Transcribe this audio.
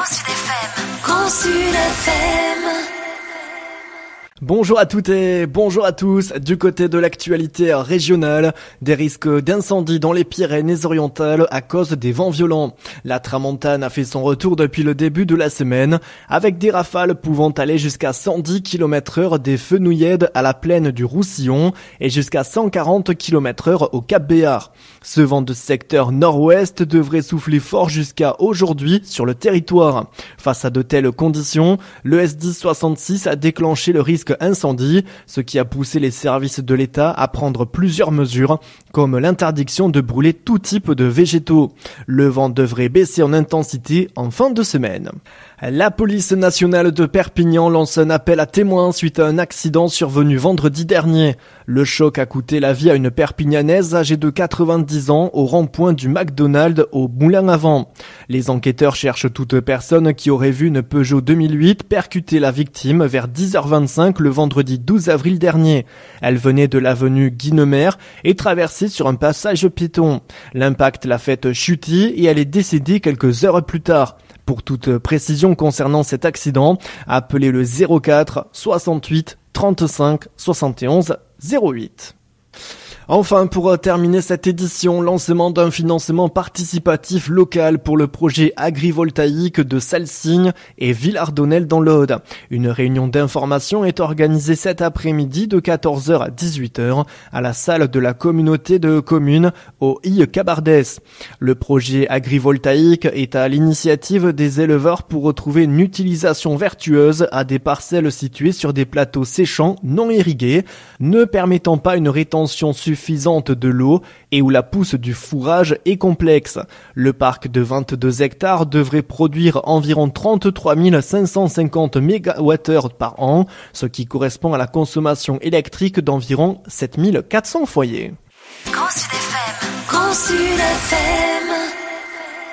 Grand Sud FM. Grand Sud FM. Bonjour à toutes et bonjour à tous. Du côté de l'actualité régionale, des risques d'incendie dans les Pyrénées-Orientales à cause des vents violents. La tramontane a fait son retour depuis le début de la semaine, avec des rafales pouvant aller jusqu'à 110 km/h des Fenouillèdes à la plaine du Roussillon et jusqu'à 140 km/h au Cap Béar. Ce vent de secteur nord-ouest devrait souffler fort jusqu'à aujourd'hui sur le territoire. Face à de telles conditions, le S1066 a déclenché le risque incendie, ce qui a poussé les services de l'État à prendre plusieurs mesures, comme l'interdiction de brûler tout type de végétaux. Le vent devrait baisser en intensité en fin de semaine. La police nationale de Perpignan lance un appel à témoins suite à un accident survenu vendredi dernier. Le choc a coûté la vie à une Perpignanaise âgée de 90 ans au rond-point du McDonald's au Moulin à Vent. Les enquêteurs cherchent toute personne qui aurait vu une Peugeot 2008 percuter la victime vers 10h25 le vendredi 12 avril dernier. Elle venait de l'avenue Guinemer et traversait sur un passage piéton. L'impact l'a faite chuter et elle est décédée quelques heures plus tard. Pour toute précision concernant cet accident, appelez le 04 68 35 71 08. Enfin, pour terminer cette édition, lancement d'un financement participatif local pour le projet agrivoltaïque de Salsigne et Villardonnel dans l'Aude. Une réunion d'information est organisée cet après-midi de 14h à 18h à la salle de la communauté de communes au I-Cabardès. Le projet agrivoltaïque est à l'initiative des éleveurs pour retrouver une utilisation vertueuse à des parcelles situées sur des plateaux séchants non irrigués, ne permettant pas une rétention suffisante de l'eau et où la pousse du fourrage est complexe. Le parc de 22 hectares devrait produire environ 33 550 MWh par an, ce qui correspond à la consommation électrique d'environ 7 400 foyers. Grand Sud FM. Grand Sud FM.